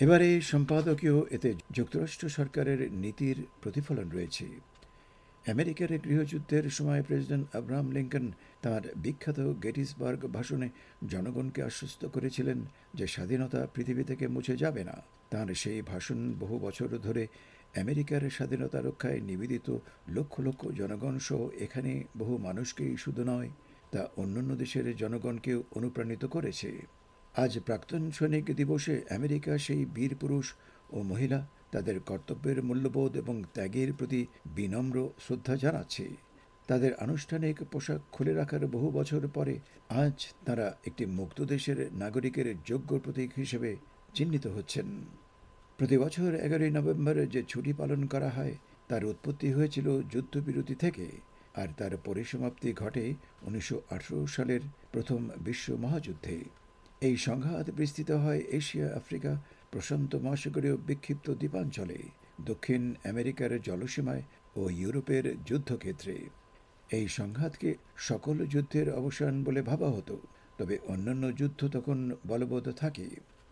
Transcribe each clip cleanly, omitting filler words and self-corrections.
এবারে সম্পাদকীয় এতে যুক্তরাষ্ট্র সরকারের নীতির প্রতিফলন রয়েছে। আমেরিকার গৃহযুদ্ধের সময় প্রেসিডেন্ট আব্রাহাম লিঙ্কন তাঁর বিখ্যাত গেটিসবার্গ ভাষণে জনগণকে আশ্বস্ত করেছিলেন যে স্বাধীনতা পৃথিবী থেকে মুছে যাবে না। তাঁর সেই ভাষণ বহু বছর ধরে আমেরিকার স্বাধীনতা রক্ষায় নিবেদিত লক্ষ লক্ষ জনগণ সহ এখানে বহু মানুষকেই শুধু নয়, তা অন্যান্য দেশের জনগণকেও অনুপ্রাণিত করেছে। আজ প্রাক্তন সৈনিক দিবসে আমেরিকা সেই বীর পুরুষ ও মহিলা তাদের কর্তব্যের মূল্যবোধ এবং ত্যাগের প্রতি বিনম্র শ্রদ্ধা জানাচ্ছে। তাদের আনুষ্ঠানিক পোশাক খুলে রাখার বহু বছর পরে আজ তারা একটি মুক্ত দেশের নাগরিকের যোগ্য প্রতীক হিসেবে চিহ্নিত হচ্ছেন। প্রতি বছর 11ই নভেম্বর যে ছুটি পালন করা হয় তার উৎপত্তি হয়েছিল যুদ্ধবিরতি থেকে, আর তার পরিসমাপ্তি ঘটে 1918 সালের প্রথম বিশ্ব মহাযুদ্ধে। এই সংঘাত বিস্তৃত হয় এশিয়া, আফ্রিকা, প্রশান্ত মহাসাগরীয় বিক্ষিপ্ত দ্বীপাঞ্চলে, দক্ষিণ আমেরিকার জলসীমায় ও ইউরোপের যুদ্ধক্ষেত্রে। এই সংঘাতকে সকল যুদ্ধের অবসান বলে ভাবা হতো, তবে অন্যান্য যুদ্ধ তখন বলবৎ থাকে।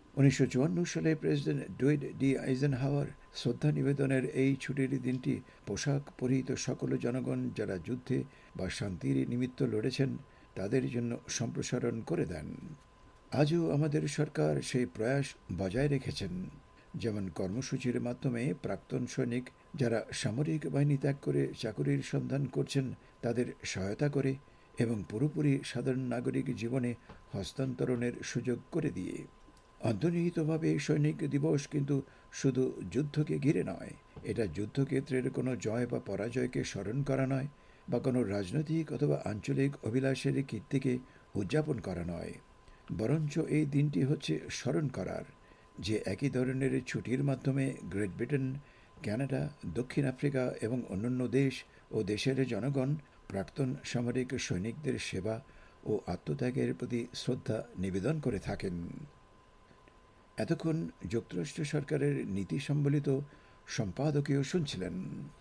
1954 সালে প্রেসিডেন্ট ডুইড ডি আইজেনহাওয়ার শ্রদ্ধা নিবেদনের এই ছুটির দিনটি পোশাক পরিহিত সকল জনগণ যারা যুদ্ধে বা শান্তির নিমিত্ত লড়েছেন তাদের জন্য সম্প্রসারণ করে দেন। আজও আমাদের সরকার সেই প্রয়াস বজায় রেখেছেন, যেমন কর্মসূচির মাধ্যমে প্রাক্তন সৈনিক যারা সামরিক বাহিনী ত্যাগ করে চাকুরির সন্ধান করছেন তাদের সহায়তা করে এবং পুরোপুরি সাধারণ নাগরিক জীবনে হস্তান্তরণের সুযোগ করে দিয়ে। অন্তর্নিহিতভাবে সৈনিক দিবস কিন্তু শুধু যুদ্ধকে ঘিরে নয়, এটা যুদ্ধক্ষেত্রের কোনো জয় বা পরাজয়কে স্মরণ করা নয়, বা কোনো রাজনৈতিক অথবা আঞ্চলিক অভিলাষের কীর্তিকে উদযাপন করা নয়, বরঞ্চ এই দিনটি হচ্ছে স্মরণ করার যে একই ধরনের ছুটির মাধ্যমে গ্রেট ব্রিটেন, কানাডা, দক্ষিণ আফ্রিকা এবং অন্যান্য দেশ ও দেশের জনগণ প্রাক্তন সামরিক সৈনিকদের সেবা ও আত্মত্যাগের প্রতি শ্রদ্ধা নিবেদন করে থাকেন। এতক্ষণ যুক্তরাষ্ট্র সরকারের নীতি সম্বলিত সম্পাদকীয় শুনছিলেন।